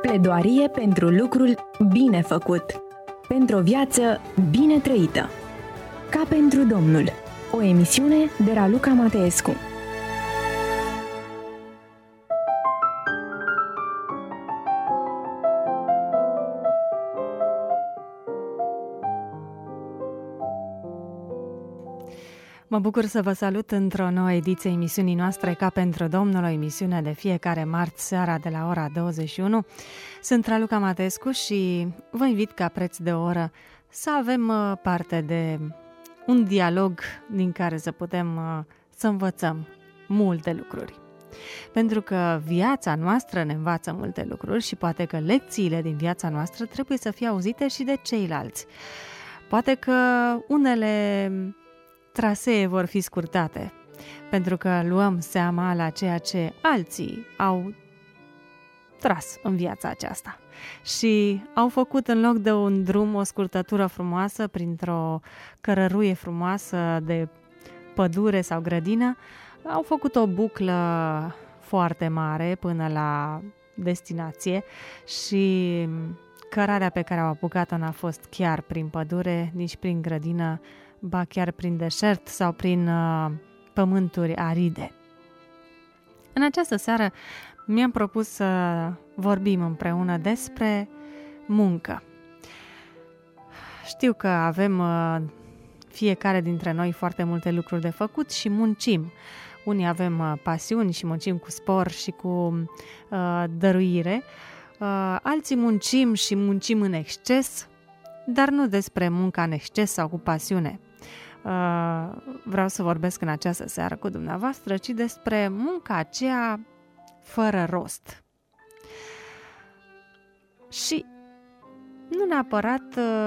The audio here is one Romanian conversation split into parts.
Pledoarie pentru lucrul bine făcut. Pentru o viață bine trăită. Ca pentru Domnul. O emisiune de Raluca Mateescu. Mă bucur să vă salut într-o nouă ediție emisiunii noastre Ca pentru Domnul, o emisiune de fiecare marți seara de la ora 21. Sunt Raluca Mateescu și vă invit ca preț de o oră să avem parte de un dialog din care să putem să învățăm multe lucruri. Pentru că viața noastră ne învață multe lucruri și poate că lecțiile din viața noastră trebuie să fie auzite și de ceilalți. Poate că unele trasee vor fi scurtate, pentru că luăm seama la ceea ce alții au tras în viața aceasta și au făcut în loc de un drum o scurtătură frumoasă printr-o cărăruie frumoasă de pădure sau grădină, au făcut o buclă foarte mare până la destinație și cărarea pe care au apucat-o n-a fost chiar prin pădure, nici prin grădină, ba chiar prin deșert sau prin pământuri aride. În această seară mi-am propus să vorbim împreună despre muncă. Știu că avem fiecare dintre noi foarte multe lucruri de făcut și muncim. Unii avem pasiuni și muncim cu spor și cu dăruire. Alții muncim și muncim în exces, dar nu despre munca în exces sau cu pasiune. Vreau să vorbesc în această seară cu dumneavoastră, ci despre munca aceea fără rost. Și nu neapărat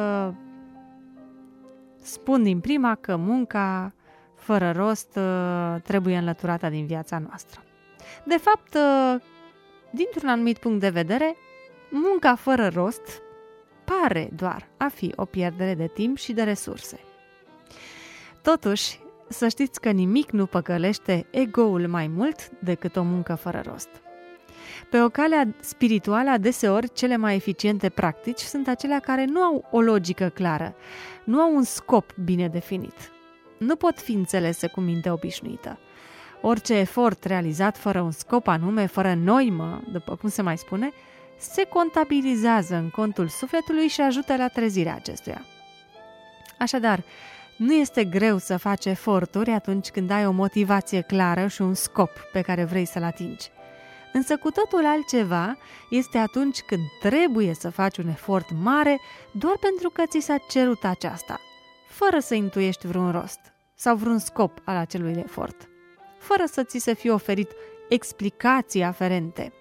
spun din prima că munca fără rost trebuie înlăturată din viața noastră. De fapt, dintr-un anumit punct de vedere, munca fără rost pare doar a fi o pierdere de timp și de resurse. Totuși, să știți că nimic nu păcălește ego-ul mai mult decât o muncă fără rost. Pe o cale spirituală, adeseori, cele mai eficiente practici sunt acelea care nu au o logică clară, nu au un scop bine definit. Nu pot fi înțelese cu minte obișnuită. Orice efort realizat fără un scop anume, fără noimă, după cum se mai spune, se contabilizează în contul sufletului și ajută la trezirea acestuia. Așadar, nu este greu să faci eforturi atunci când ai o motivație clară și un scop pe care vrei să-l atingi. Însă cu totul altceva este atunci când trebuie să faci un efort mare doar pentru că ți s-a cerut aceasta, fără să intuiești vreun rost sau vreun scop al acelui efort, fără să ți se fie oferit explicații aferente.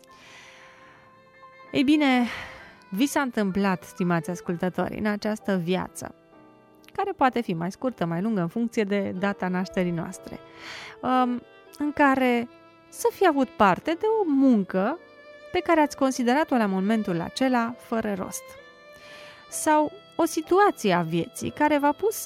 Ei bine, vi s-a întâmplat, stimați ascultători, în această viață, care poate fi mai scurtă, mai lungă, în funcție de data nașterii noastre, în care să fi avut parte de o muncă pe care ați considerat-o la momentul acela fără rost. Sau o situație a vieții care v-a pus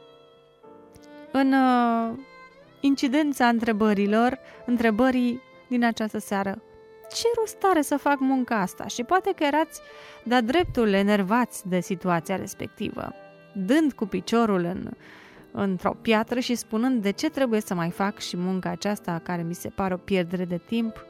în incidența întrebării din această seară. Ce rost are să fac munca asta? Și poate că erați de-a dreptul enervați de situația respectivă, dând cu piciorul într-o piatră și spunând de ce trebuie să mai fac și munca aceasta care mi se pare o pierdere de timp.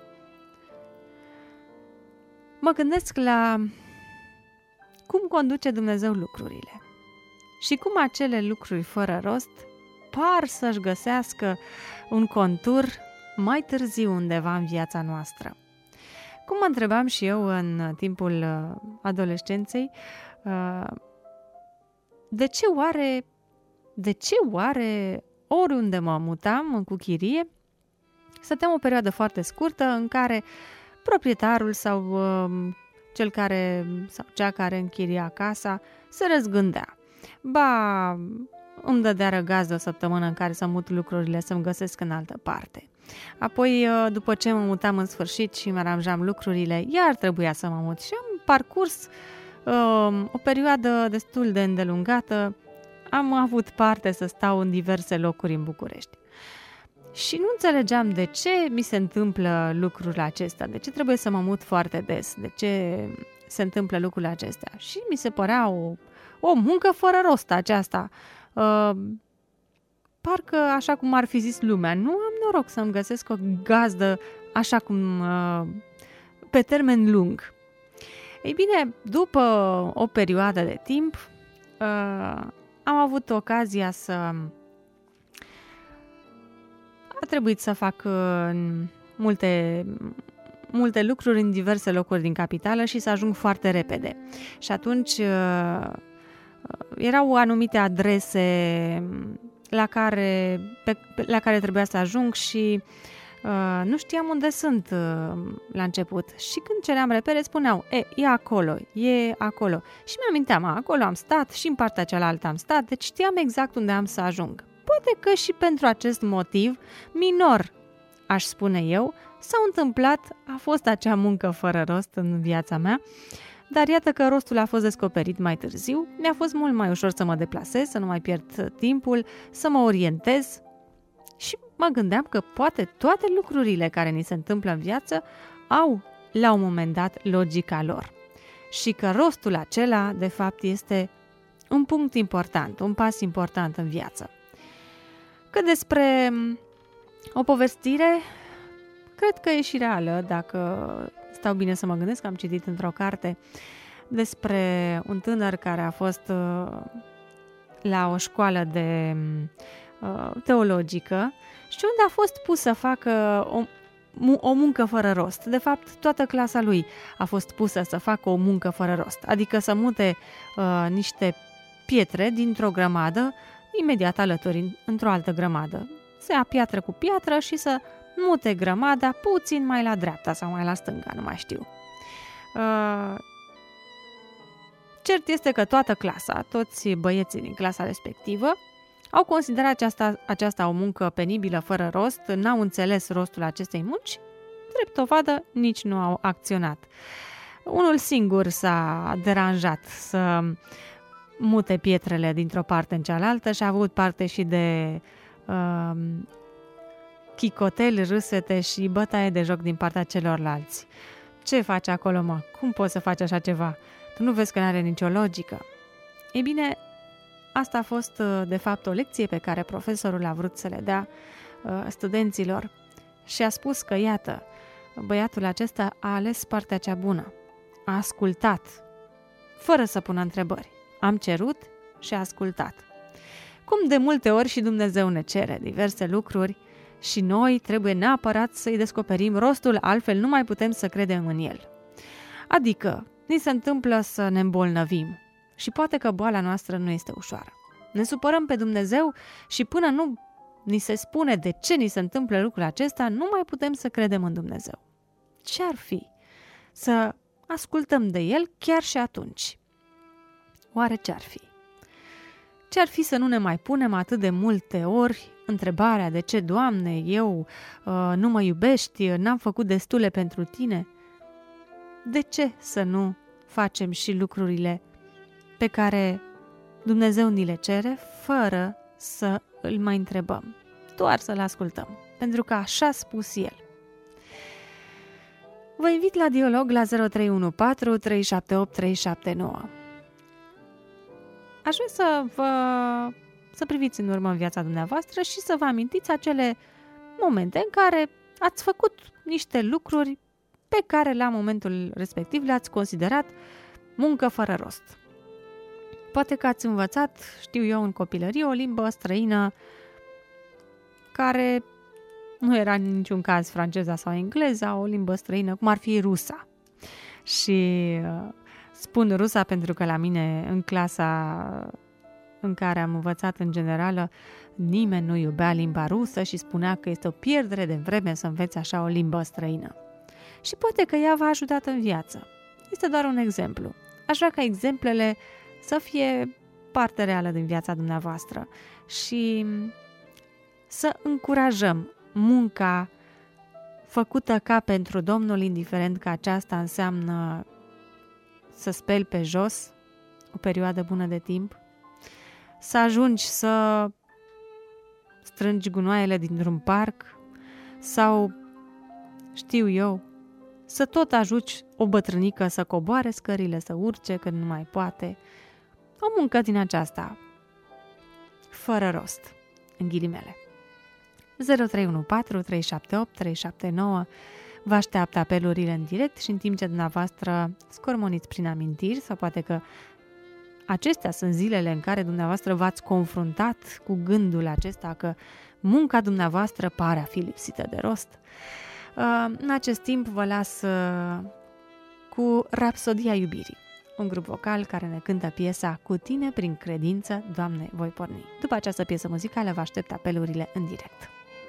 Mă gândesc la cum conduce Dumnezeu lucrurile și cum acele lucruri fără rost par să-și găsească un contur mai târziu undeva în viața noastră. Cum mă întrebam și eu în timpul adolescenței, de ce oare oriunde mă mutam cu chirie, stăteam o perioadă foarte scurtă în care proprietarul sau cea care închiria casa se răzgândea. Ba, îmi dădea răgaz de o săptămână în care să mut lucrurile, să-mi găsesc în altă parte. Apoi, după ce mă mutam în sfârșit și mi-aranjam lucrurile, iar trebuia să mă mut și am parcurs o perioadă destul de îndelungată. Am avut parte să stau în diverse locuri în București. Și nu înțelegeam de ce mi se întâmplă lucrul acesta, de ce trebuie să mă mut foarte des, de ce se întâmplă lucrurile acestea. Și mi se părea o muncă fără rost aceasta. Parcă așa cum ar fi zis lumea, nu am noroc să-mi găsesc o gazdă așa cum pe termen lung. Ei bine, după o perioadă de timp, am avut ocazia a trebuit să fac multe lucruri în diverse locuri din capitală și să ajung foarte repede. Și atunci erau anumite adrese la care trebuia să ajung și nu știam unde sunt la început. Și când ceream repere, spuneau, e acolo. Și mi-aminteam, acolo am stat și în partea cealaltă am stat, deci știam exact unde am să ajung. Poate că și pentru acest motiv, minor, aș spune eu, s-a întâmplat, a fost acea muncă fără rost în viața mea, dar iată că rostul a fost descoperit mai târziu, mi-a fost mult mai ușor să mă deplasez, să nu mai pierd timpul, să mă orientez și mă gândeam că poate toate lucrurile care ni se întâmplă în viață au, la un moment dat, logica lor. Și că rostul acela, de fapt, este un punct important, un pas important în viață. Cât despre o povestire, cred că e și reală, dacă stau bine să mă gândesc, am citit într-o carte despre un tânăr care a fost la o școală de teologică și unde a fost pus să facă o muncă fără rost. De fapt, toată clasa lui a fost pusă să facă o muncă fără rost, adică să mute niște pietre dintr-o grămadă imediat alături într-o altă grămadă. Să ia piatră cu piatră și să mute grămada puțin mai la dreapta sau mai la stânga, nu mai știu. Cert este că toată clasa, toți băieții din clasa respectivă, au considerat aceasta o muncă penibilă, fără rost, n-au înțeles rostul acestei munci, drept dovadă, nici nu au acționat. Unul singur s-a deranjat să mute pietrele dintr-o parte în cealaltă și a avut parte și de chicotel, râsete și bătaie de joc din partea celorlalți. Ce faci acolo, mă? Cum poți să faci așa ceva? Tu nu vezi că n-are nicio logică? Ei bine, asta a fost, de fapt, o lecție pe care profesorul a vrut să le dea studenților și a spus că, iată, băiatul acesta a ales partea cea bună. A ascultat, fără să pună întrebări. Am cerut și a ascultat. Cum de multe ori și Dumnezeu ne cere diverse lucruri și noi trebuie neapărat să-i descoperim rostul, altfel nu mai putem să credem în el. Adică, ni se întâmplă să ne îmbolnăvim și poate că boala noastră nu este ușoară. Ne supărăm pe Dumnezeu și până nu ni se spune de ce ni se întâmplă lucrul acesta, nu mai putem să credem în Dumnezeu. Ce ar fi să ascultăm de El chiar și atunci? Oare ce ar fi? Ce ar fi să nu ne mai punem atât de multe ori întrebarea de ce, Doamne, eu nu mă iubești, n-am făcut destule pentru Tine? De ce să nu facem și lucrurile pe care Dumnezeu ni le cere fără să îl mai întrebăm? Doar să-L ascultăm, pentru că așa a spus El. Vă invit la dialog la 0314 378 379. Aș vrea să priviți în urmă în viața dumneavoastră și să vă amintiți acele momente în care ați făcut niște lucruri pe care la momentul respectiv le-ați considerat muncă fără rost. Poate că ați învățat, știu eu, în copilărie o limbă străină care nu era în niciun caz franceza sau engleza, o limbă străină, cum ar fi rusa. Și spun rusa pentru că la mine, în clasa în care am învățat în generală, nimeni nu iubea limba rusă și spunea că este o pierdere de vreme să înveți așa o limbă străină. Și poate că ea v-a ajutat în viață. Este doar un exemplu. Aș vrea ca exemplele să fie parte reală din viața dumneavoastră și să încurajăm munca făcută ca pentru Domnul, indiferent că aceasta înseamnă să speli pe jos o perioadă bună de timp, să ajungi să strângi gunoaiele dintr-un parc sau, știu eu, să tot ajuți o bătrânică să coboare scările, să urce când nu mai poate. O muncă din aceasta, fără rost, în ghilimele. 0314 378 379 vă așteaptă apelurile în direct și în timp ce dumneavoastră scormoniți prin amintiri sau poate că acestea sunt zilele în care dumneavoastră v-ați confruntat cu gândul acesta că munca dumneavoastră pare a fi lipsită de rost. În acest timp vă las cu Rapsodia iubirii, un grup vocal care ne cântă piesa Cu tine prin credință, Doamne, voi porni. După această piesă muzicală vă aștept apelurile în direct.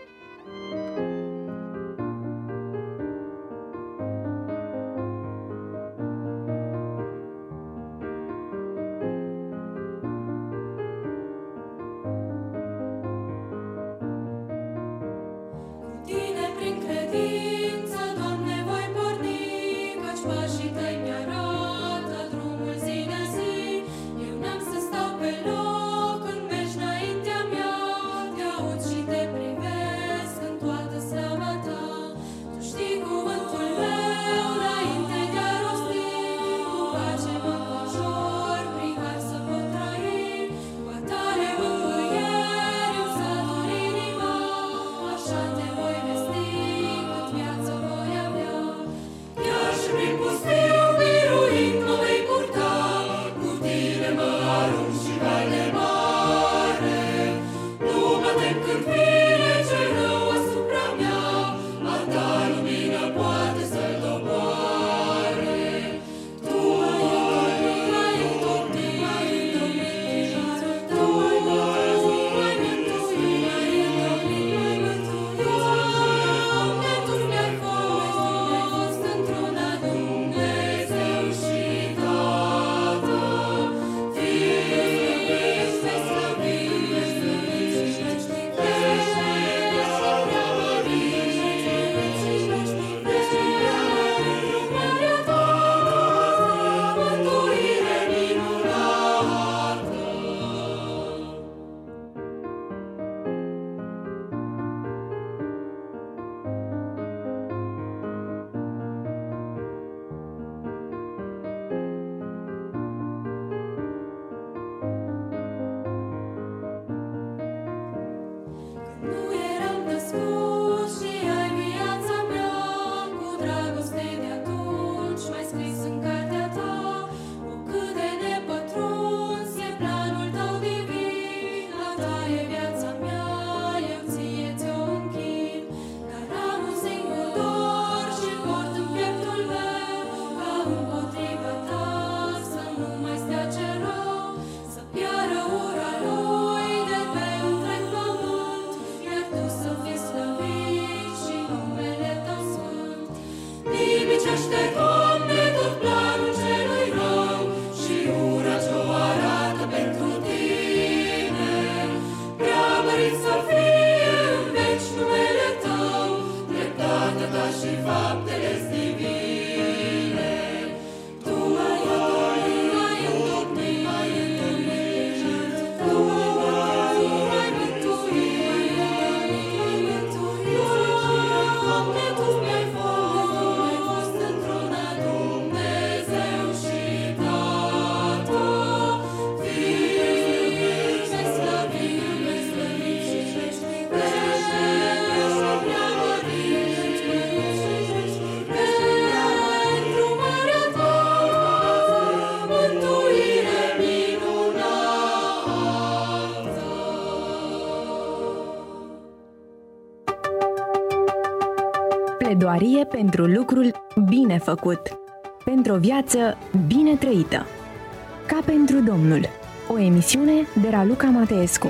Pledoarie pentru lucrul bine făcut, pentru o viață bine trăită. Ca pentru Domnul, o emisiune de Raluca Mateescu.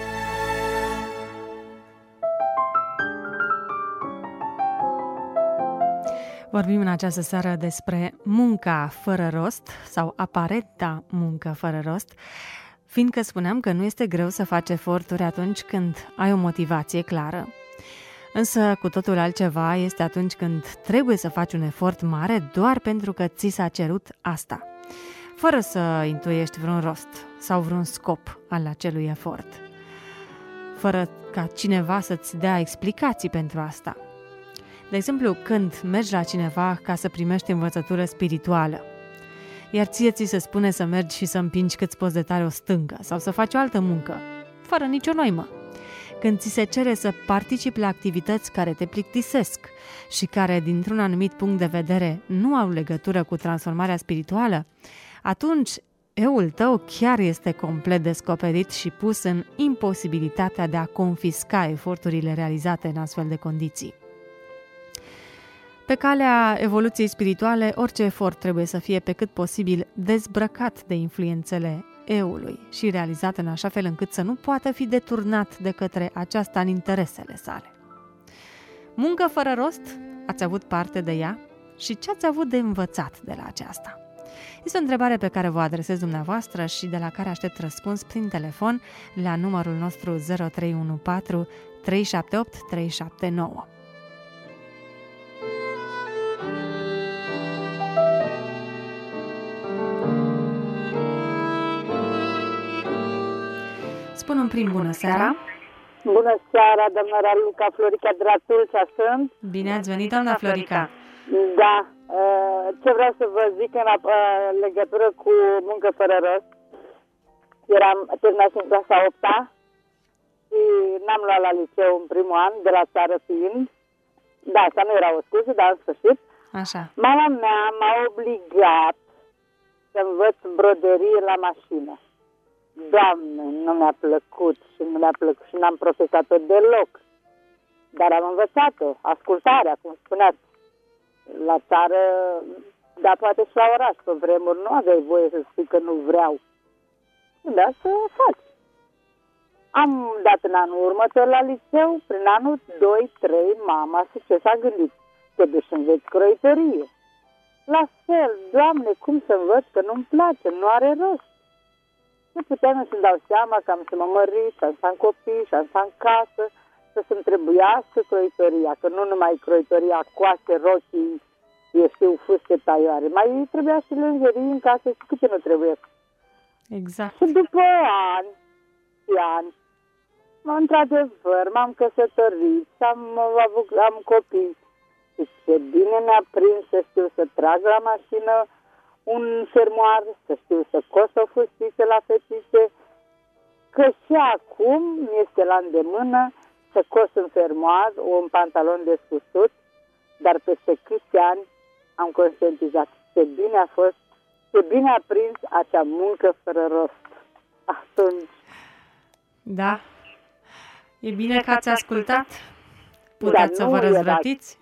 Vorbim în această seară despre munca fără rost sau aparenta muncă fără rost, fiindcă spuneam că nu este greu să faci eforturi atunci când ai o motivație clară. Însă cu totul altceva este atunci când trebuie să faci un efort mare doar pentru că ți s-a cerut asta, fără să intuiești vreun rost sau vreun scop al acelui efort, fără ca cineva să-ți dea explicații pentru asta. De exemplu, când mergi la cineva ca să primești învățătură spirituală, iar ție ți se spune să mergi și să împingi cât poți de tare o stângă sau să faci o altă muncă, fără nicio noimă. Când ți se cere să participi la activități care te plictisesc și care, dintr-un anumit punct de vedere, nu au legătură cu transformarea spirituală, atunci eul tău chiar este complet descoperit și pus în imposibilitatea de a confisca eforturile realizate în astfel de condiții. Pe calea evoluției spirituale, orice efort trebuie să fie pe cât posibil dezbrăcat de influențele eului și realizat în așa fel încât să nu poată fi deturnat de către aceasta în interesele sale. Muncă fără rost? Ați avut parte de ea? Și ce ați avut de învățat de la aceasta? Este o întrebare pe care vă adresez dumneavoastră și de la care aștept răspuns prin telefon la numărul nostru 0314 378 379. Spun în prim bună seara. Bună seara, doamna Raluca, Florica de la Tulcea sunt. Bine ați venit, doamna Florica. Da, ce vreau să vă zic în legătură cu muncă fără rost. Eram terminat în clasa 8-a și n-am luat la liceu în primul an, de la țară fiind. Da, asta nu era o scuză, dar în sfârșit. Așa. Mama mea m-a obligat să învăț broderie la mașină. Doamne, nu mi-a plăcut și n-am profesat-o deloc. Dar am învățat-o, ascultarea, cum spuneați, la țară, dar poate și la oraș, pe vremuri nu aveai voie să spui că nu vreau. Da, să faci. Am dat în anul următor la liceu, prin anul 2-3, mama, ce s-a gândit? Te duci să înveți croitorie. La fel, Doamne, cum să învăț că nu-mi place, nu are rost. Nu puteam să-mi dau seama că am să mă mărit, și am să am copii, și am să am casă, să-mi trebuiască croitoria, că nu numai croitoria, coase, rochii, eu știu, fuste, taioare, mai trebuia și lenjerii în casă și câte nu trebuie. Exact. Și după ani, într-adevăr, m-am căsătorit, am copii. Și ce bine mi-a prins să știu să trag la mașină un fermoar, să știu să cos o fustiță la fetițe, că și acum mi-este la îndemână să cos un fermoar, un pantalon de susut, dar peste câți ani am conștientizat ce bine a fost, ce bine a prins acea muncă fără rost. Atunci. Da. E bine că ați ascultat? Puteți să vă răzvrătiți?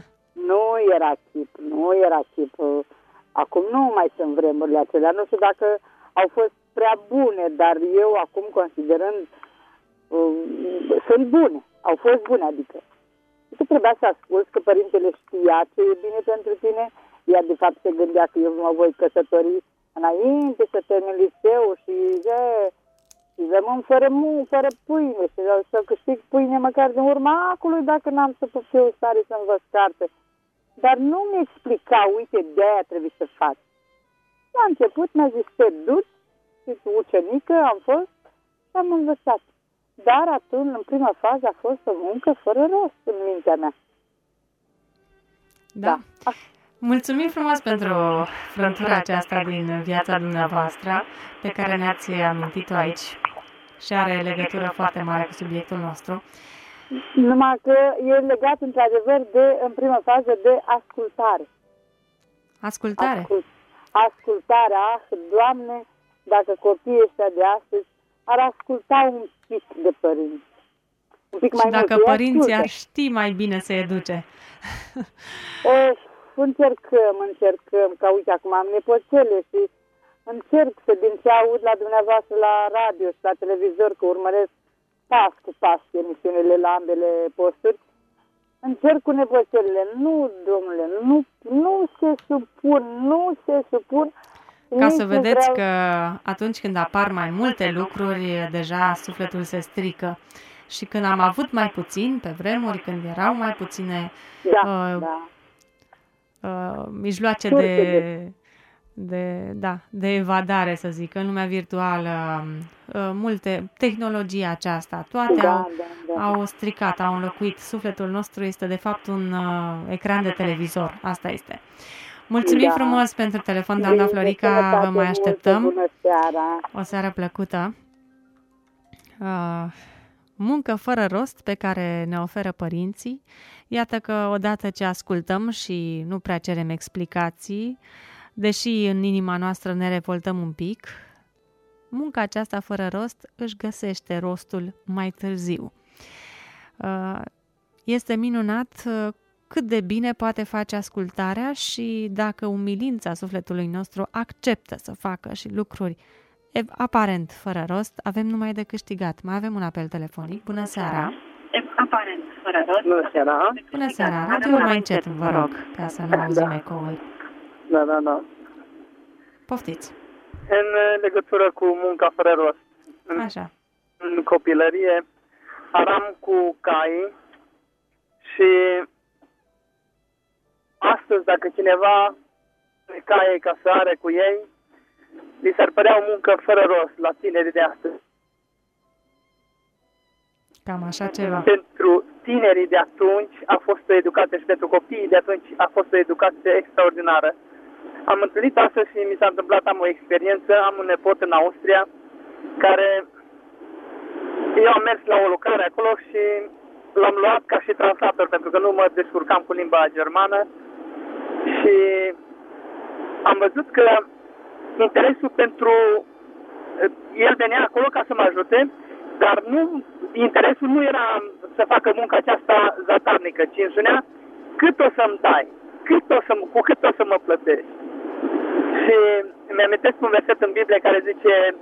Nu era chip. Acum nu mai sunt vremurile acelea. Nu știu dacă au fost prea bune, dar eu acum considerând sunt bune. Au fost bune, adică. Tu trebuia să asculți că părintele știa ce e bine pentru tine. Ea de fapt se gândea că eu mă voi căsători înainte să termin liceu și rămân fără pâine și să câștig pâine măcar din urma acului dacă n-am să fiu stare să învăț carte. Dar nu mi explica, uite, de-aia trebuie să faci. La început mi-a zis, te duci, și ucenică am fost și am învățat. Dar atunci, în prima fază, a fost o muncă fără rost în mintea mea. Da. Mulțumim frumos pentru frântura aceasta din viața dumneavoastră pe care ne-ați amintit-o aici și are legătură foarte mare cu subiectul nostru. Numai că e legat într-adevăr în prima fază de ascultare. Ascultare? Ascultarea, Doamne, dacă copiii ăștia de astăzi ar asculta un pic de părinți. Un pic mai dacă mult, părinții ar ști mai bine să educe. Încercăm, că uite, acum am nepoțele și încerc să din ce aud la dumneavoastră la radio și la televizor, că urmăresc pas cu pas emisiunile la ambele posturi, încerc cu nepoțelele. Nu, domnule, nu se supun. Ca să vedeți că atunci când apar mai multe lucruri, deja sufletul se strică. Și când am avut mai puțin, pe vremuri, când erau mai puține mijloace de evadare, să zic, în lumea virtuală, multe, tehnologia aceasta, toate au stricat, au înlocuit. Sufletul nostru este de fapt un ecran de televizor, asta este. Mulțumim frumos pentru telefon, doamna Florica, vă mai așteptăm. Bună seara. O seară plăcută. Muncă fără rost pe care ne oferă părinții. Iată că odată ce ascultăm și nu prea cerem explicații, deși în inima noastră ne revoltăm un pic, munca aceasta fără rost își găsește rostul mai târziu. Este minunat cât de bine poate face ascultarea și dacă umilința sufletului nostru acceptă să facă și lucruri aparent fără rost, avem numai de câștigat. Mai avem un apel telefonic. Bună seara! Aparent fără rost. Bună seara! Bună seara! Radio-ul mai încet, vă rog, ca să nu auzim ecoul. Da. Poftiți! În legătură cu munca fără rost. Așa. În copilărie aram cu cai și astăzi dacă cineva pe caie ca să are cu ei, li s-ar părea o muncă fără rost la tinerii de astăzi. Cam așa ceva. Pentru tinerii de atunci a fost o educație și pentru copiii de atunci a fost o educație extraordinară. Am întâlnit astăzi și mi s-a întâmplat, am o experiență, am un nepot în Austria care eu am mers la o lucrare acolo și l-am luat ca și translator pentru că nu mă descurcam cu limba germană și am văzut că interesul pentru el venea acolo ca să mă ajute, dar interesul nu era să facă munca aceasta zadarnică, ci îmi spunea cât o să-mi dai, cu cât o să mă plătești. Și mi-amintesc un verset în Biblie care zice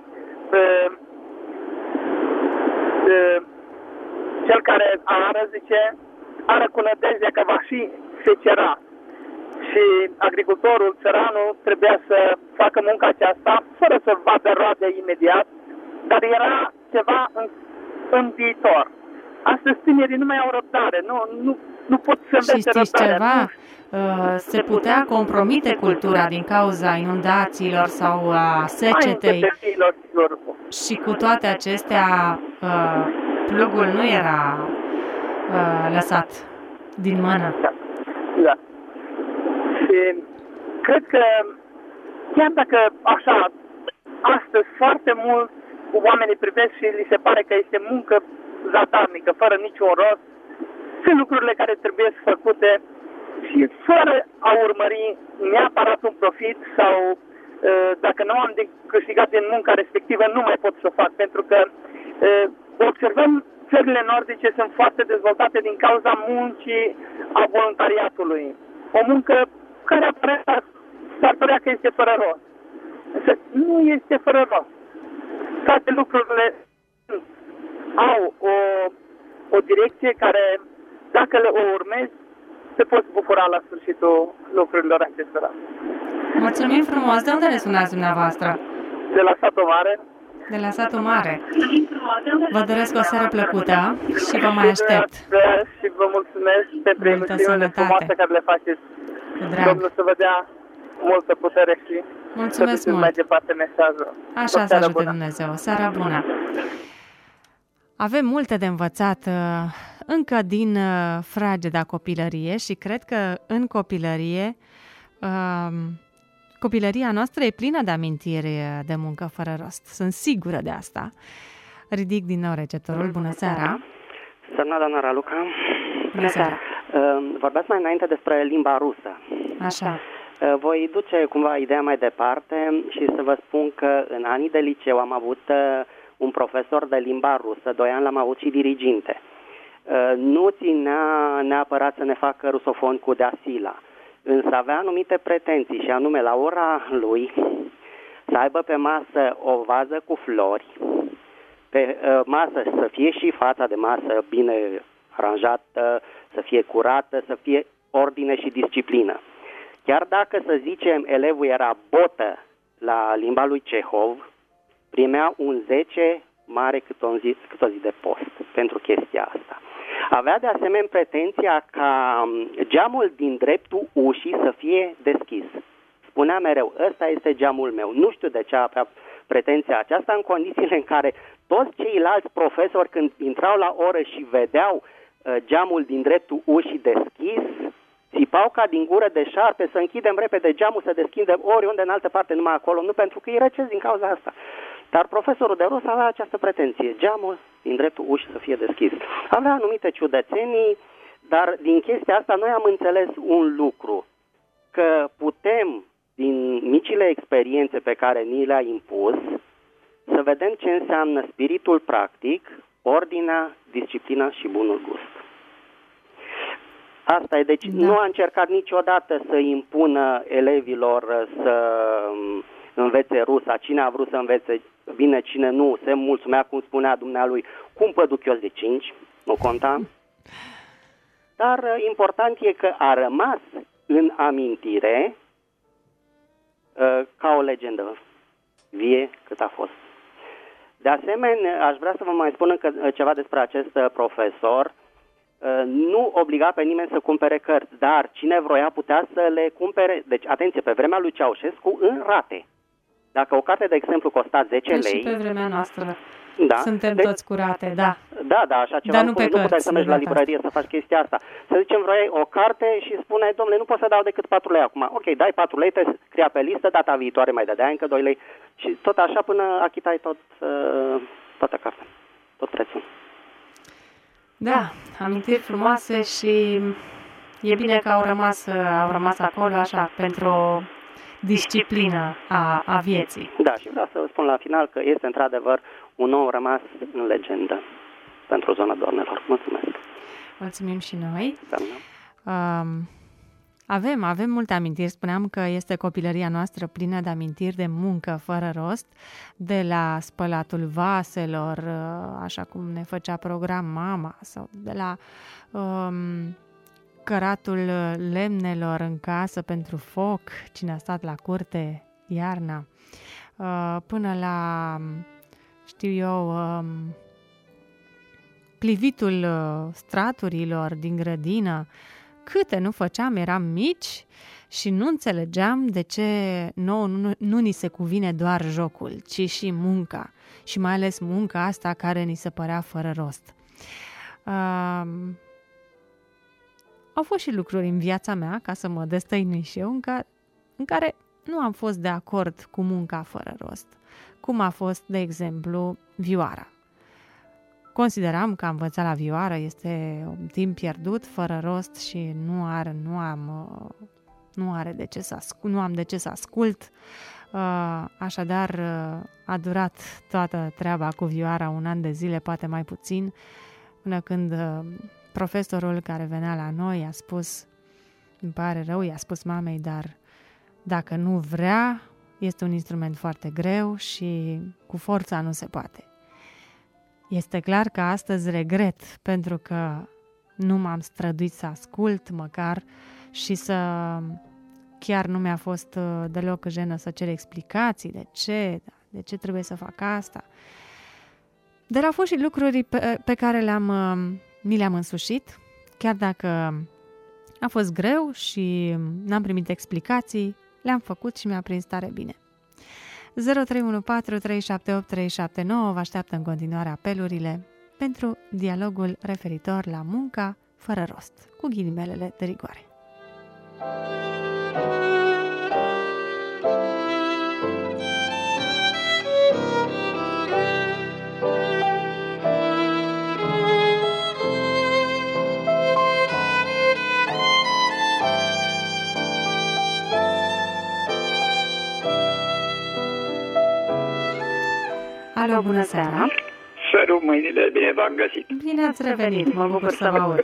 cel care ară, zice, ară cu nădejdea că va și secera. Și agricultorul, țăranul, trebuia să facă munca aceasta fără să vadă roade imediat, dar era ceva în viitor. Astăzi tinerii nu mai au răbdare, nu pot să învețe răbdare. Și știți ceva? Se putea compromite cultura din cauza inundațiilor sau a secetei. Și cu toate acestea, plugul nu era lăsat din mână. Da. Și cred că chiar dacă așa, astăzi foarte mult oamenii privesc și li se pare că este muncă zadarnică, fără niciun rost, sunt lucrurile care trebuie făcute și fără a urmări neapărat un profit sau dacă nu am de câștigat din munca respectivă, nu mai pot să o fac, pentru că observăm țările nordice sunt foarte dezvoltate din cauza muncii a voluntariatului. O muncă care aparent s-ar părea că este fără rost. Însă nu este fără rost. Toate lucrurile au o direcție care, dacă le urmezi, te poți bucura la sfârșitul lucrurilor acestora. Mulțumim frumos! De unde ne sunați dumneavoastră? De la Satul Mare. De la Satul Mare. Vă doresc o seară plăcută și vă mai aștept. Și vă mulțumesc pentru emisiunile frumoase care le faceți. Domnul să vă dea multă putere și mulțumesc mult. Mai departe mesajul. Așa să ajute Dumnezeu. O seară bună. Avem multe de învățat încă din frageda copilărie și cred că în copilărie copilăria noastră e plină de amintiri de muncă fără rost. Sunt sigură de asta. Ridic din nou receptorul. Bună seara! Semna doamna Raluca. Bună seara! Vorbeați mai înainte despre limba rusă. Așa. Voi duce cumva ideea mai departe și să vă spun că în anii de liceu am avut un profesor de limba rusă, 2 ani l-am avut și diriginte. Nu ținea neapărat să ne facă rusofoni cu deasila, însă avea anumite pretenții și anume la ora lui să aibă pe masă o vază cu flori, pe masă să fie și fața de masă bine aranjată, să fie curată, să fie ordine și disciplină. Chiar dacă, să zicem, elevul era botă la limba lui Cehov, primea un 10 mare cât o zi de post pentru chestia asta. Avea de asemenea pretenția ca geamul din dreptul ușii să fie deschis. spunea mereu, ăsta este geamul meu. Nu știu de ce avea pretenția aceasta în condițiile în care toți ceilalți profesori, când intrau la oră și vedeau geamul din dreptul ușii deschis, țipau ca din gură de șarpe să închidem repede geamul, să deschidem oriunde în altă parte, numai acolo, nu pentru că îi răcesc din cauza asta. Dar profesorul de rus avea această pretenție, geamul din dreptul ușii să fie deschis. Avea anumite ciudățenii, dar din chestia asta noi am înțeles un lucru, că putem, din micile experiențe pe care ni le-a impus, să vedem ce înseamnă spiritul practic, ordinea, disciplina și bunul gust. Asta e, deci nu a încercat niciodată să impună elevilor să învețe rusa, cine a vrut să învețe bine, cine nu, se mulțumea, cum spunea dumnealui, cu un păduchios de 5, nu conta. Dar important e că a rămas în amintire ca o legendă vie cât a fost. De asemenea, aș vrea să vă mai spun încă ceva despre acest profesor. Nu obliga pe nimeni să cumpere cărți, dar cine vroia putea să le cumpere. Deci, atenție, pe vremea lui Ceaușescu, în rate. Dacă o carte, de exemplu, costa 10 lei... Și pe vremea noastră suntem deci, toți curate, da. Da, așa ceva. Dar nu puteai să mergi la librărie să faci chestia asta. Să zicem, vrei o carte și spune, domnule, nu pot să dau decât 4 lei acum. Ok, dai 4 lei, te scria pe listă, data viitoare mai dădea încă 2 lei. Și tot așa până achitai toată cartea, tot prețul. Da, amintiri frumoase și e bine că au rămas acolo așa pentru o disciplină a vieții. Da, și vreau să vă spun la final că este într-adevăr un om rămas în legendă pentru zona Doamnelor. Mulțumesc! Mulțumim și noi! Avem multe amintiri. Spuneam că este copilăria noastră plină de amintiri de muncă fără rost, de la spălatul vaselor, așa cum ne făcea program mama, sau de la căratul lemnelor în casă pentru foc, cine a stat la curte iarna, până la, plivitul straturilor din grădină. Câte nu făceam, eram mici și nu înțelegeam de ce nouă nu ni se cuvine doar jocul, ci și munca. Și mai ales munca asta care ni se părea fără rost. Au fost și lucruri în viața mea, ca să mă destăinui și eu, în care nu am fost de acord cu munca fără rost. Cum a fost, de exemplu, vioara. Consideram că a învăța la vioară este un timp pierdut, fără rost și nu am de ce să ascult. Așadar, a durat toată treaba cu vioara 1 an de zile, poate mai puțin, până când profesorul care venea la noi a spus, îmi pare rău, i-a spus mamei, dar dacă nu vrea, este un instrument foarte greu și cu forța nu se poate. Este clar că astăzi regret pentru că nu m-am străduit să ascult măcar și chiar nu mi-a fost deloc jenă să cer explicații de ce trebuie să fac asta. Dar au fost și lucruri pe care mi le-am însușit, chiar dacă a fost greu și n-am primit explicații, le-am făcut și mi-a prins tare bine. 0314378379 vă așteaptă în continuare apelurile pentru dialogul referitor la munca fără rost, cu ghilimelele de rigoare. Alo, bună seara! Sărut mâinile, bine v-am găsit! Bine ați revenit, mă bucur să vă aud!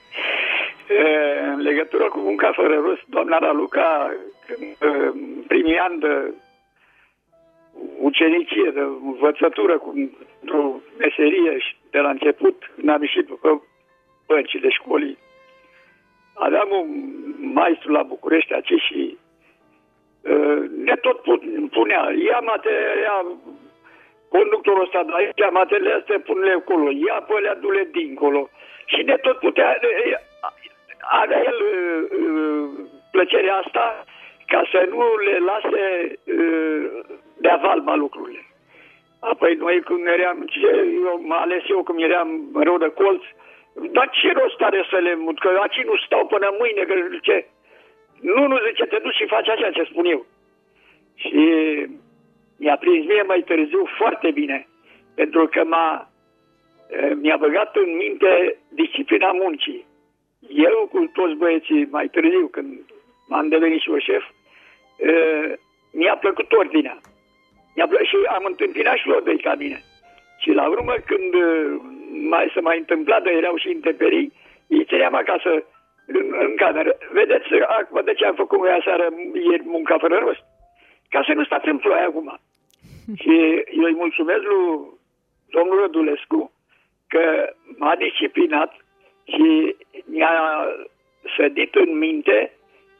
În legătură cu munca fără rost, doamna Raluca, primii ani de ucenicie, de învățătură într-o meserie și de la început, n-am ieșit după băncile școlii. Aveam un maestru la București aici și ne tot punea, ia conductorul ăsta de aici, materiile astea pune-le acolo, ia pe alea, du-le dincolo. Și ne tot putea, avea el plăcerea asta ca să nu le lase de avalma lucrurile. Apoi noi când eram, mai ales eu când eram rău de colț, dar ce rost are să le mut? Că aici nu stau până mâine, că zice, nu zice, te duci și faci așa ce spun eu. Și mi-a prins mie mai târziu foarte bine, pentru că mi-a băgat în minte disciplina muncii. Eu cu toți băieții mai târziu, când am devenit și eu șef, mi-a plăcut ordinea. Și am întâmpinat și eu doi ca mine. Și la urmă, când se mai întâmpla, de erau și intemperii, îi țineam acasă în cameră. Vedeți, acum de ce am făcut noi aseară ieri munca fără rost? Ca să nu stați în ploaie acum. Și eu îi mulțumesc lui domnul Rădulescu că m-a disciplinat și mi-a sădit în minte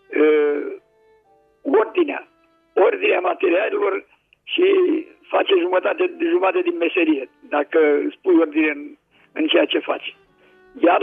ordinea materialelor și face jumătate din meserie, dacă spui ordine în ceea ce faci. Iar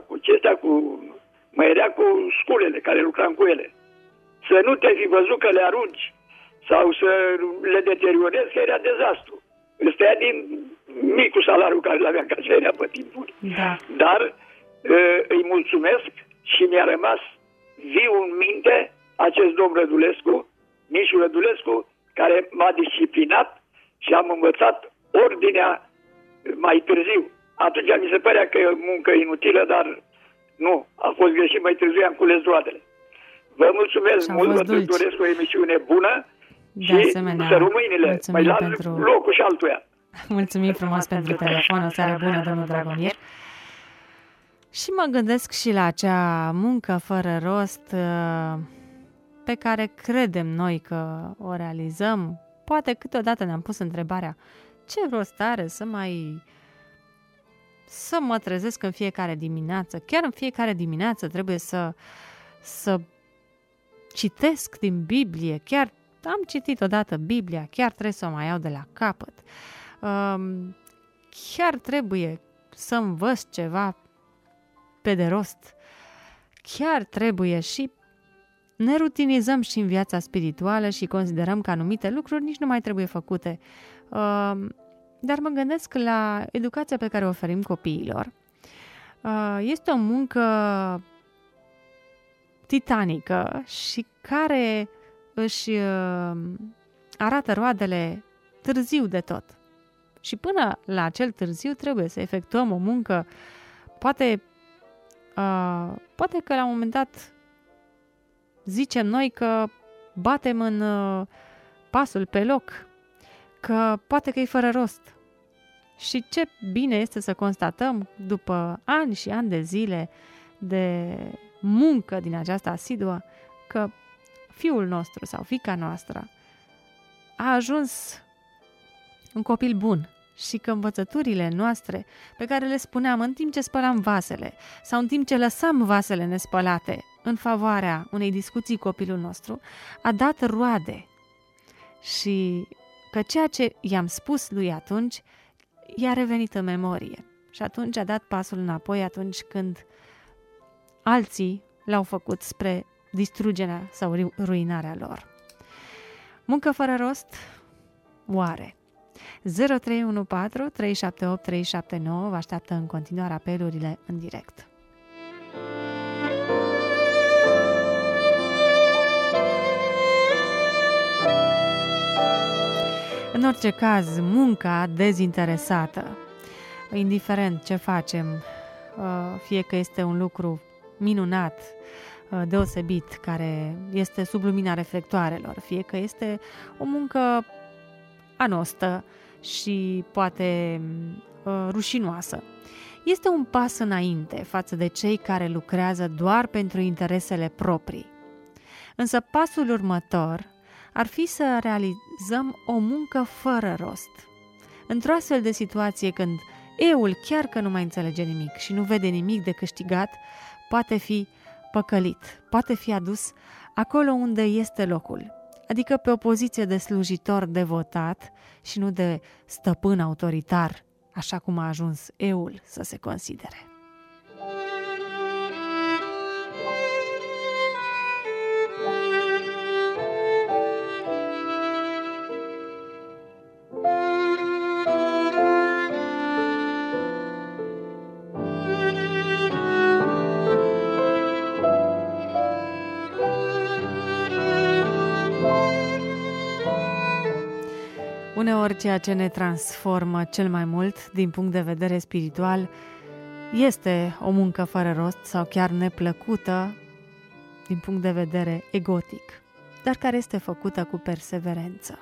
mă era cu sculele, care lucram cu ele. Să nu te fi văzut că le arunci sau să le deteriorezi, că era dezastru. Ăsta e din micul salariu care l-aveam, ca să era pe timpuri. Da. Dar îi mulțumesc și mi-a rămas viu în minte acest domn Rădulescu, Mișu Rădulescu, care m-a disciplinat și am învățat ordinea mai târziu. Atunci mi se părea că e muncă inutilă, dar nu, a fost greșit, mai târziu am cules roadele. Vă mulțumesc mult, vă doresc o emisiune bună și să rămâinile, mai las locul și altuia. Mulțumim frumos pentru telefon, o seară bună, domnul Dragomir. Și mă gândesc și la acea muncă fără rost pe care credem noi că o realizăm. Poate câteodată ne-am pus întrebarea, ce rost are să mă trezesc în fiecare dimineață? Chiar în fiecare dimineață trebuie să citesc din Biblie. Chiar am citit odată Biblia, chiar trebuie să o mai iau de la capăt. Chiar trebuie să învăț ceva pe de rost. Chiar trebuie și ne rutinizăm și în viața spirituală și considerăm că anumite lucruri nici nu mai trebuie făcute. Dar mă gândesc la educația pe care o oferim copiilor. Este o muncă titanică și care își arată roadele târziu de tot. Și până la acel târziu trebuie să efectuăm o muncă, poate că la un moment dat zicem noi că batem în pasul pe loc, că poate că e fără rost. Și ce bine este să constatăm după ani și ani de zile de muncă din aceasta asiduă că fiul nostru sau fiica noastră a ajuns un copil bun și că învățăturile noastre pe care le spuneam în timp ce spălam vasele sau în timp ce lăsam vasele nespălate în favoarea unei discuții copilul nostru a dat roade și că ceea ce i-am spus lui atunci i-a revenit în memorie și atunci a dat pasul înapoi atunci când alții l-au făcut spre distrugerea sau ruinarea lor. Muncă fără rost? Oare? 0314 378 379 vă așteaptă în continuare apelurile în direct. În orice caz, munca dezinteresată, indiferent ce facem, fie că este un lucru minunat, deosebit, care este sub lumina reflectoarelor, fie că este o muncă anostă și poate rușinoasă. Este un pas înainte față de cei care lucrează doar pentru interesele proprii. Însă pasul următor ar fi să realizăm o muncă fără rost. Într-o astfel de situație, când eul chiar că nu mai înțelege nimic și nu vede nimic de câștigat, poate fi păcălit, poate fi adus acolo unde este locul, adică pe o poziție de slujitor devotat și nu de stăpân autoritar, așa cum a ajuns eul să se considere. Uneori ceea ce ne transformă cel mai mult din punct de vedere spiritual este o muncă fără rost sau chiar neplăcută din punct de vedere egotic, dar care este făcută cu perseverență.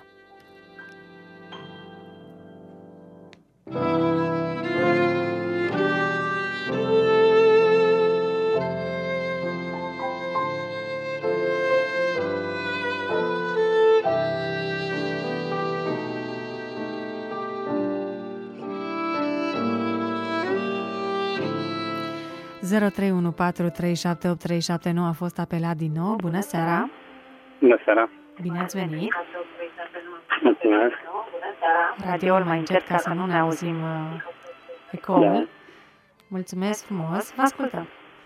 nu a fost apelat din nou. Bună seara! Bună seara! Bine ați venit! Mulțumesc! Radioul mai încet ca să nu ne auzim ecoul. Da. Mulțumesc frumos! Vă ascultăm!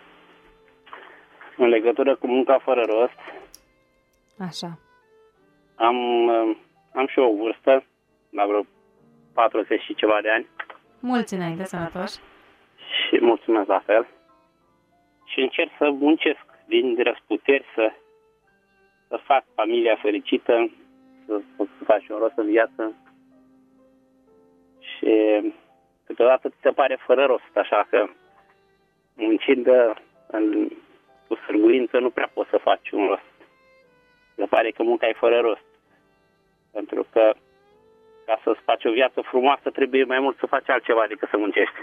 În legătură cu munca fără rost, așa. Am și eu o vârstă, la vreo 40 și ceva de ani. Mulți înainte, sănătoși! Și mulțumesc la fel. Și încerc să muncesc din răsputeri, să fac familia fericită, să faci un rost în viață. Și câteodată ți se pare fără rost, așa că muncind cu sârguință nu prea poți să faci un rost. Se pare că munca e fără rost. Pentru că ca să-ți faci o viață frumoasă trebuie mai mult să faci altceva decât să muncești.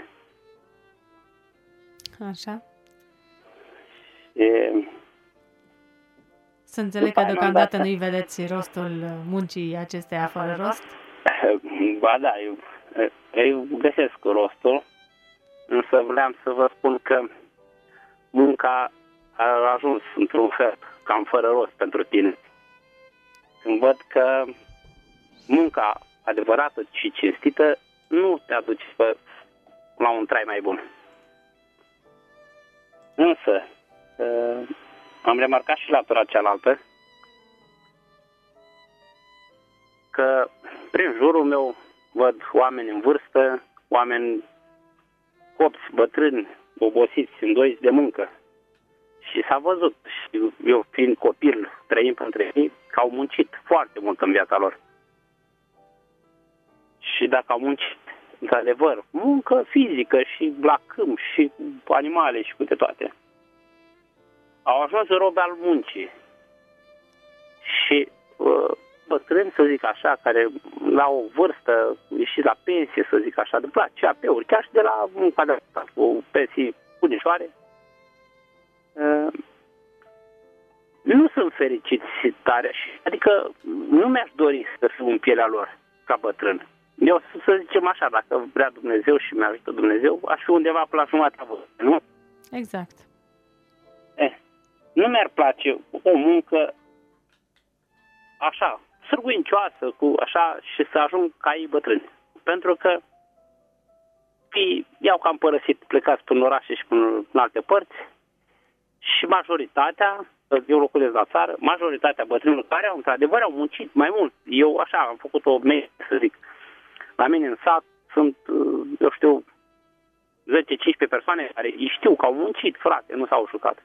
Așa. Să înțeleg că deocamdată nu-i vedeți rostul muncii acesteia fără rost? Ba da, eu găsesc rostul, însă vreau să vă spun că munca a ajuns într-un fel cam fără rost pentru tine. Când văd că munca adevărată și cinstită nu te aduce la un trai mai bun. Însă, am remarcat și latura cealaltă că prin jurul meu văd oameni în vârstă, oameni copți, bătrâni, obosiți, îndoiți de muncă. Și s-a văzut, și eu fiind copil, trăind între ei, că au muncit foarte mult în viața lor. Și dacă au muncit, într-adevăr, muncă fizică și la câmp și cu animale și cu toate, au ajuns robi al muncii. Și bătrâni, să zic așa, care la o vârstă, ieșiți la pensie, să zic așa, de la CAP-uri, chiar și de la munca de cu pensii bunișoare, nu sunt fericiți tare. Adică nu mi-aș dori să fiu în pielea lor ca bătrân. Eu, să zicem așa, dacă vrea Dumnezeu și mi-a ajută Dumnezeu, aș fi undeva pe la jumatea vârstă, nu? Exact. Nu mi-ar place o muncă așa, sârguincioasă, cu așa, și să ajung ca ei bătrâni. Pentru că i-au cam părăsit, plecați până în orașe și până în alte părți, și majoritatea, eu locuiesc la țară, majoritatea bătrânilor care au, într-adevăr, au muncit mai mult. Eu așa am făcut o medie, să zic. La mine în sat sunt, eu știu, 10-15 persoane care îi știu că au muncit, frate, nu s-au jucat.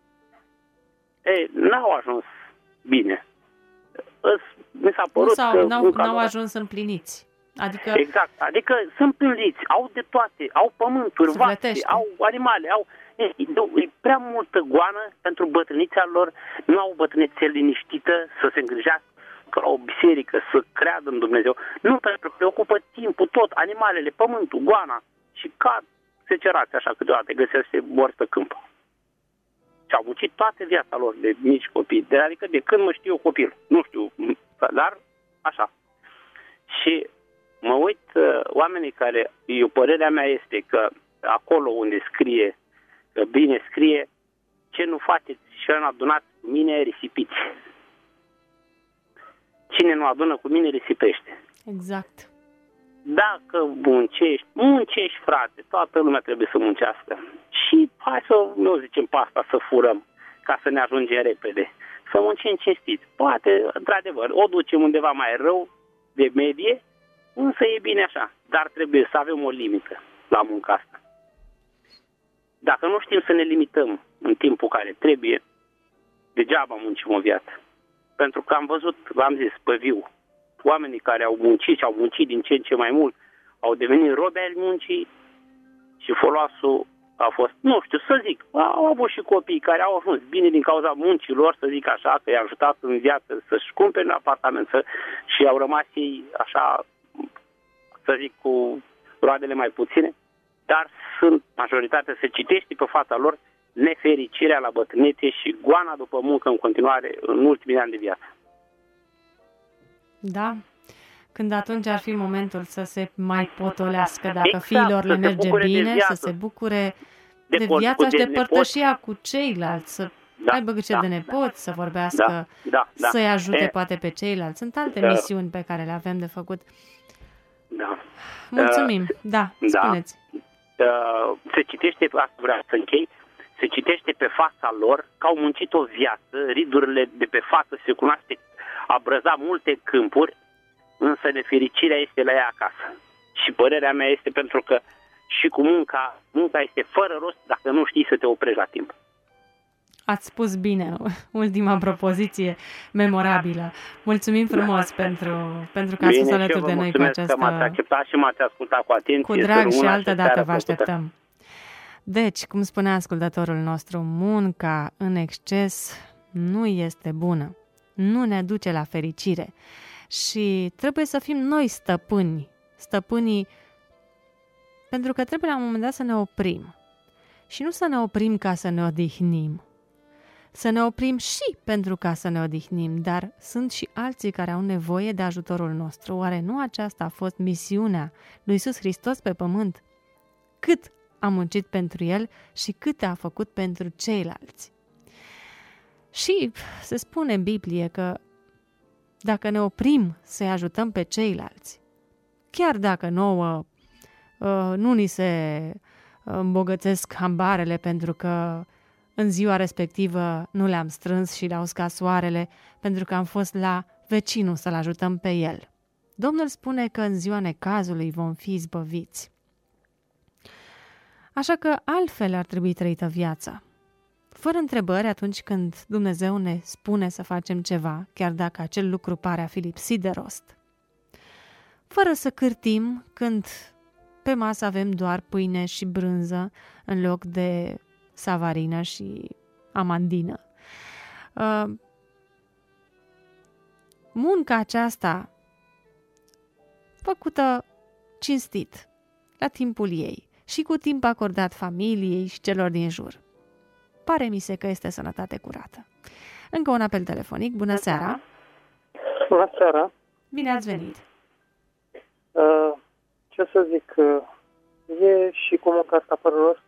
N-au ajuns bine. Mi s-a părut că n-au ajuns împliniți. Adică... Exact, adică sunt împliniți, au de toate, au pământuri, vase, au animale, e prea multă goană pentru bătrânița lor, nu au bătrânițe liniștită să se îngrijească la o biserică, să creadă în Dumnezeu. Nu, pentru că le ocupă timpul tot, animalele, pământul, goana, și cad secerați așa câteodată, găsesc mor pe câmp. Și au muncit toată viața lor de mici copii, adică de când mă știu eu copil, nu știu, dar așa. Și mă uit, oamenii care, părerea mea este că acolo unde scrie, că bine scrie, ce nu faceți și nu adunați cu mine, risipiți. Cine nu adună cu mine, risipește. Exact. Dacă muncești, frate, toată lumea trebuie să muncească. Și hai să nu zicem pe asta, să furăm, ca să ne ajungem repede. Să muncim cinstit. Poate, într-adevăr, o ducem undeva mai rău, de medie, însă e bine așa. Dar trebuie să avem o limită la munca asta. Dacă nu știm să ne limităm în timpul care trebuie, degeaba muncim o viață. Pentru că am văzut, v-am zis, pe viu, oamenii care au muncit și au muncit din ce în ce mai mult, au devenit robe ai muncii și folosul a fost, nu știu să zic, au avut și copii care au ajuns bine din cauza muncilor, să zic așa, că i-a ajutat în viață să-și cumpere un apartament și au rămas ei așa, să zic, cu roadele mai puține, dar majoritatea se citește pe fața lor nefericirea la bătrânețe și goana după muncă în continuare în ultimii ani de viață. Da, când atunci ar fi momentul să se mai potolească, dacă fiilor le merge bine, să se bucure de viața și de părtășia cu ceilalți, să aibă grijă de nepoți, să vorbească, să-i ajute poate pe ceilalți. Sunt alte misiuni pe care le avem de făcut. Da. Mulțumim. Spuneți. Se citește, asta vreau să închei, se citește pe fața lor că au muncit o viață, ridurile de pe față se cunoaște, a brăzat multe câmpuri, însă nefericirea este la ea acasă. Și părerea mea este pentru că și cu munca este fără rost dacă nu știi să te oprești la timp. Ați spus bine, ultima propoziție memorabilă. Mulțumim frumos pentru că ați fost alături de noi cu această... Că m-ați acceptat și m-ați ascultat cu atenție. Cu drag și altă dată vă așteptăm. Deci, cum spunea ascultătorul nostru, munca în exces nu este bună, nu ne duce la fericire și trebuie să fim noi stăpânii, pentru că trebuie la un moment dat să ne oprim și nu să ne oprim ca să ne odihnim, să ne oprim și pentru ca să ne odihnim, dar sunt și alții care au nevoie de ajutorul nostru. Oare nu aceasta a fost misiunea lui Iisus Hristos pe pământ? Cât a muncit pentru El și câte a făcut pentru ceilalți. Și se spune în Biblie că dacă ne oprim să-i ajutăm pe ceilalți, chiar dacă nouă nu ni se îmbogățesc hambarele pentru că în ziua respectivă nu le-am strâns și le-au scas soarele pentru că am fost la vecinul să-l ajutăm pe el. Domnul spune că în ziua necazului vom fi izbăviți. Așa că altfel ar trebui trăită viața. Fără întrebări atunci când Dumnezeu ne spune să facem ceva, chiar dacă acel lucru pare a fi lipsit de rost. Fără să cârtim când pe masă avem doar pâine și brânză în loc de savarină și amandină. Munca aceasta făcută cinstit, la timpul ei și cu timp acordat familiei și celor din jur. Pare mi se că este sănătate curată. Încă un apel telefonic. Bună seara! Bună seara! Bine ați venit! Ce să zic, e și cu munca asta fără rost,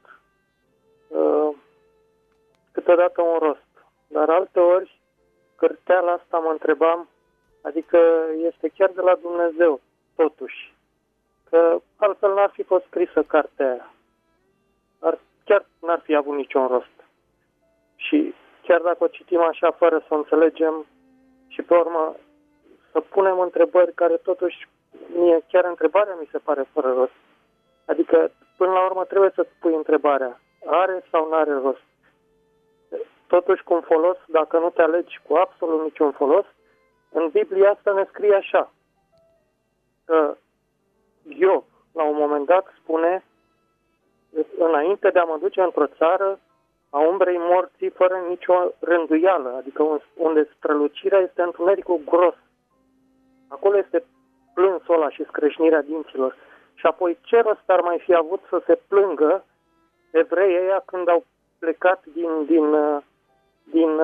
câteodată un rost, dar alteori cârteala asta mă întrebam, adică este chiar de la Dumnezeu, totuși, că altfel n-ar fi fost scrisă cartea aia, chiar n-ar fi avut niciun rost. Și chiar dacă o citim așa fără să o înțelegem și pe urmă să punem întrebări care totuși, mie chiar întrebarea mi se pare fără rost. Adică până la urmă trebuie să-ți pui întrebarea, are sau nu are rost? Totuși cu un folos, dacă nu te alegi cu absolut niciun folos, în Biblia asta ne scrie așa, că Iov la un moment dat spune, înainte de a mă duce într-o țară a umbrei morții fără nicio rânduială, adică unde strălucirea este întunericul gros. Acolo este plânsul ăla și scrâșnirea dinților. Și apoi ce rost ar mai fi avut să se plângă evreii ăia când au plecat din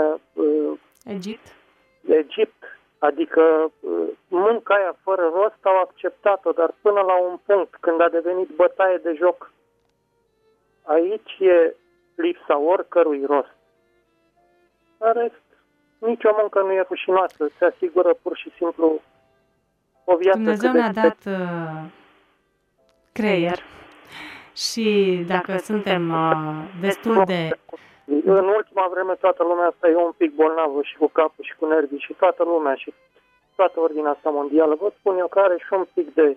Egipt. Adică munca aia fără rost au acceptat-o, dar până la un punct, când a devenit bătaie de joc, aici e lipsa oricărui rost. În rest, nicio muncă nu e rușinoasă, se asigură pur și simplu o viață. Dumnezeu ne-a dat creier și dacă suntem destul de... În ultima vreme toată lumea asta e un pic bolnavă și cu capul și cu nervii și toată lumea și toată ordinea asta mondială. Vă spun eu că are și un pic de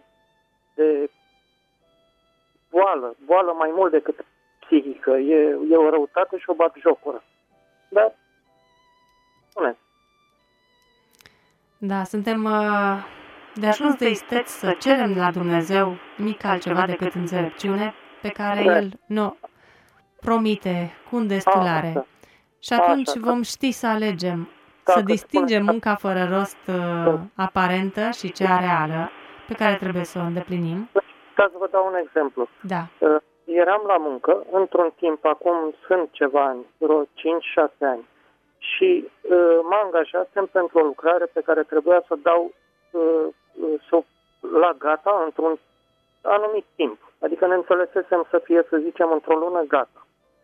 boală mai mult decât psihică. E o răutate și o batjocură. Dar, spuneți. Da, suntem De ajuns de isteți să cerem la Dumnezeu mic altceva decât înțelepciune, pe care El nu promite cu îndestulare. Și atunci vom ști să alegem, să distingem munca fără rost aparentă și cea reală, pe care trebuie să o îndeplinim. Să vă dau un exemplu. Da. Eram la muncă, într-un timp, acum sunt ceva ani, vreo 5-6 ani, și mă angajasem pentru o lucrare pe care trebuia să dau la gata într-un anumit timp. Adică ne înțelesesem să fie, să zicem, într-o lună gata.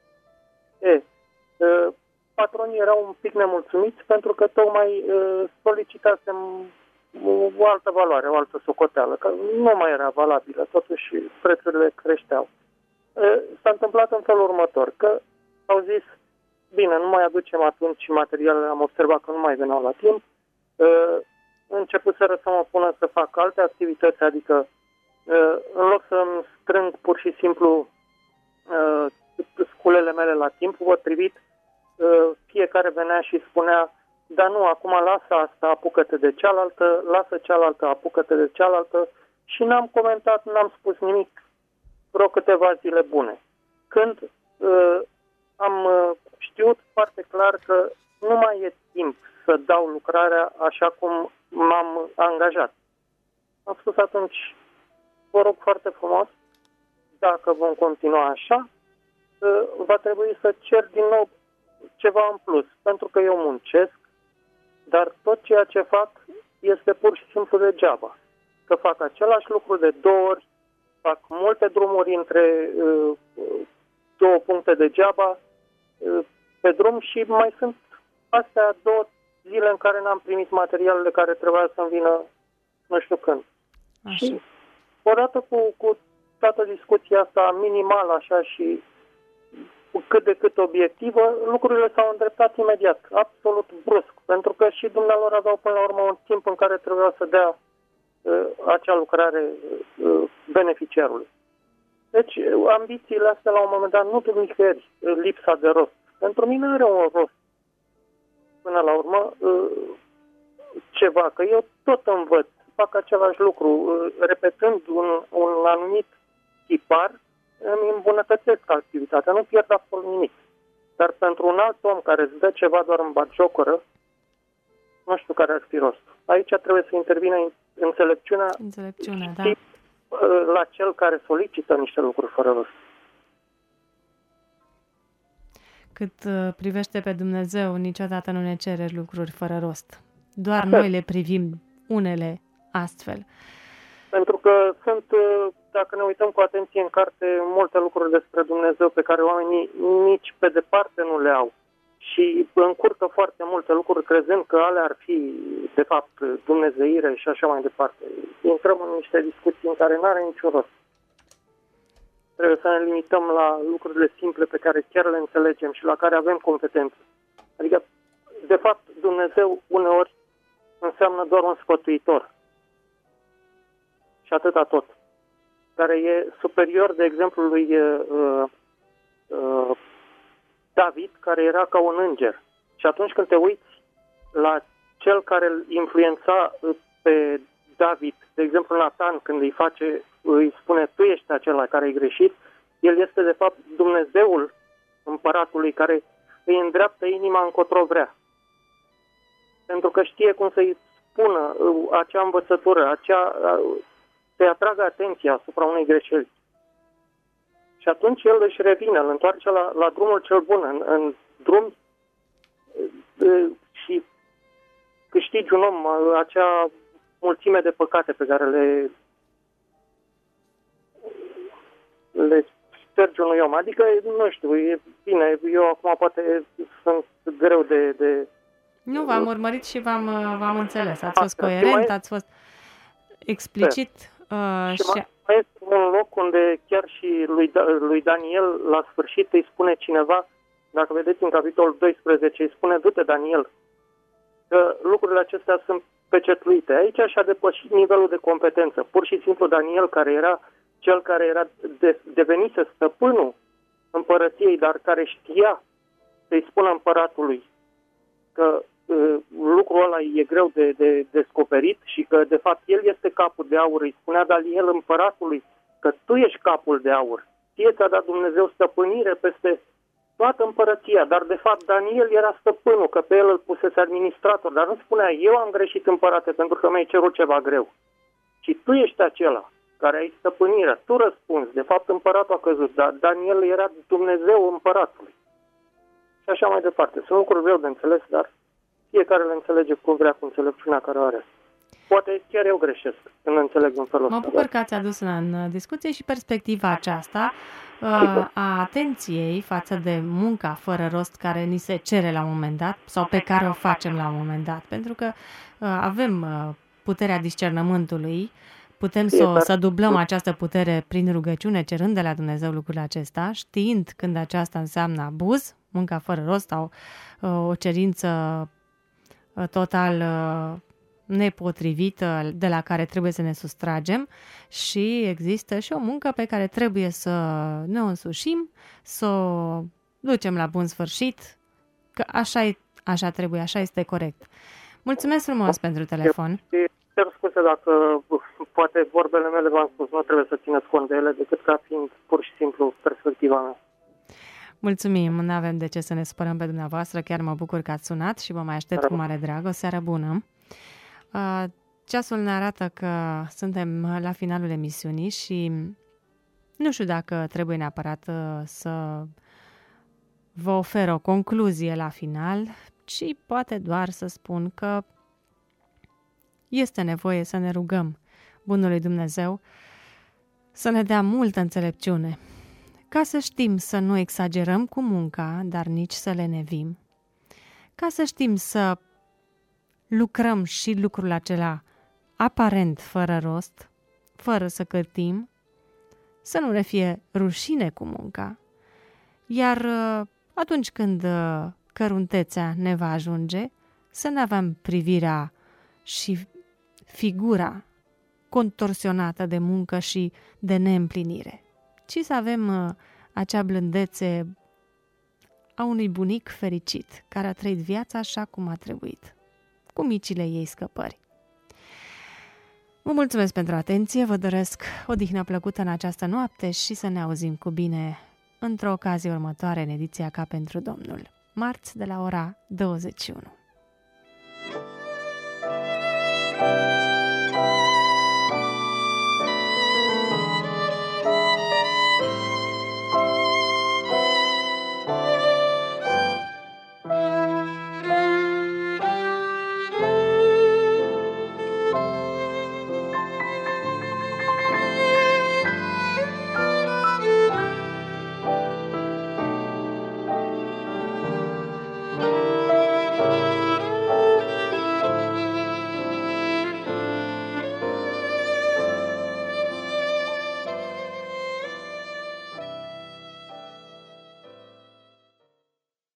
Patronii erau un pic nemulțumiți pentru că tocmai solicitasem o altă valoare, o altă socoteală, că nu mai era valabilă, totuși prețurile creșteau. S-a întâmplat în felul următor, că au zis, bine, nu mai aducem atunci materialele, am observat că nu mai veneau la timp, începuseră să mă pună să fac alte activități, adică în loc să-mi strâng pur și simplu sculele mele la timp potrivit, fiecare venea și spunea, dar nu, acum lasă asta, apucă-te de cealaltă, lasă cealaltă, apucă-te de cealaltă, și n-am comentat, n-am spus nimic vreo câteva zile bune. Când am știut foarte clar că nu mai e timp să dau lucrarea așa cum m-am angajat. Am spus atunci, vă rog foarte frumos, dacă vom continua așa, va trebui să cer din nou ceva în plus, pentru că eu muncesc, dar tot ceea ce fac este pur și simplu degeaba. Că fac același lucru de 2 ori, fac multe drumuri între 2 puncte degeaba pe drum și mai sunt astea 2 zile în care n-am primit materialele care trebuia să-mi vină nu știu când. Așa. Și odată cu toată discuția asta minimală așa și cât de cât obiectivă, lucrurile s-au îndreptat imediat, absolut brusc, pentru că și dumnealor aveau până la urmă un timp în care trebuia să dea acea lucrare beneficiarului. Deci, ambițiile astea la un moment dat nu duc nicăieri lipsa de rost. Pentru mine are un rost. Până la urmă, ceva, că eu tot învăț, fac același lucru, repetând un anumit tipar, îmi îmbunătățesc activitatea, nu pierd absolut nimic. Dar pentru un alt om care îți dă ceva doar în batjocoră, nu știu care ar fi rostul. Aici trebuie să intervină înțelepciunea da. La cel care solicită niște lucruri fără rost. Cât privește pe Dumnezeu, niciodată nu ne cere lucruri fără rost. Doar noi le privim unele astfel. Pentru că sunt, dacă ne uităm cu atenție în carte, multe lucruri despre Dumnezeu pe care oamenii nici pe departe nu le au. Și încurcă foarte multe lucruri crezând că alea ar fi, de fapt, dumnezeire și așa mai departe. Intrăm în niște discuții în care nu are niciun rost. Trebuie să ne limităm la lucrurile simple pe care chiar le înțelegem și la care avem competență. Adică, de fapt, Dumnezeu uneori înseamnă doar un sfătuitor. Și atâta tot. Care e superior, de exemplu, lui David, care era ca un înger. Și atunci când te uiți la cel care îl influența pe David, de exemplu Nathan, când îi spune, tu ești acela care ai greșit, el este de fapt Dumnezeul împăratului care îi îndreaptă inima încotro vrea. Pentru că știe cum să-i spună acea învățătură, să-i atragă atenția asupra unei greșeli. Și atunci el își revine, îl întoarce la drumul cel bun, în drum și câștigi un om acea mulțime de păcate pe care le ștergi unui om. Adică, nu știu, e bine, eu acum poate sunt greu de... Nu, v-am urmărit și v-am înțeles. Ați fost coerent, ați fost explicit. Și mai este un loc unde chiar și lui Daniel, la sfârșit, îi spune cineva, dacă vedeți în capitolul 12, îi spune, du-te, Daniel, că lucrurile acestea sunt pecetluite. Aici și-a depășit nivelul de competență. Pur și simplu Daniel, care era cel care era devenise stăpânul împărăției, dar care știa să-i spună împăratului că lucrul ăla e greu de descoperit și că, de fapt, el este capul de aur, îi spunea Daniel împăratului că tu ești capul de aur. Ție ți-a dat Dumnezeu stăpânire peste toată împărăția, dar de fapt Daniel era stăpânul, că pe el îl pusese administrator, dar nu spunea, eu am greșit împărate pentru că mi-ai cerut ceva greu. Și tu ești acela care ai stăpânirea, tu răspunzi, de fapt împăratul a căzut, dar Daniel era Dumnezeu împăratului. Și așa mai departe. Sunt lucruri greu de înțeles, dar fiecare le înțelege cum vrea, cu înțelepciunea care o are. Poate chiar eu greșesc când înțeleg în felul ăsta. Mă bucur că ați adus în discuție și perspectiva aceasta a atenției față de munca fără rost care ni se cere la un moment dat sau pe care o facem la un moment dat. Pentru că avem puterea discernământului, putem să dublăm această putere prin rugăciune, cerând de la Dumnezeu lucrul acesta, știind când aceasta înseamnă abuz, munca fără rost sau o cerință total nepotrivită de la care trebuie să ne sustragem, și există și o muncă pe care trebuie să ne o însușim, să o ducem la bun sfârșit, că așa trebuie, așa este corect. Mulțumesc frumos pentru telefon. Cer scuze dacă poate vorbele mele v-am spus, nu trebuie să țineți cont de ele decât ca fiind pur și simplu perspectiva mea. Mulțumim, nu avem de ce să ne spărăm pe dumneavoastră, chiar mă bucur că ați sunat și vă mai aștept cu mare drag. O seară bună! Ceasul ne arată că suntem la finalul emisiunii și nu știu dacă trebuie neapărat să vă ofer o concluzie la final, ci poate doar să spun că este nevoie să ne rugăm Bunului Dumnezeu să ne dea multă înțelepciune, ca să știm să nu exagerăm cu munca, dar nici să lenevim, ca să știm să lucrăm și lucrul acela aparent fără rost, fără să cârtim, să nu ne fie rușine cu munca, iar atunci când căruntețea ne va ajunge, să ne avem privirea și figura contorsionată de muncă și de neîmplinire, ci să avem acea blândețe a unui bunic fericit, care a trăit viața așa cum a trebuit, cu micile ei scăpări. Vă mulțumesc pentru atenție, vă doresc odihnă plăcută în această noapte și să ne auzim cu bine într-o ocazie următoare în ediția Ca pentru Domnul, marți de la ora 21.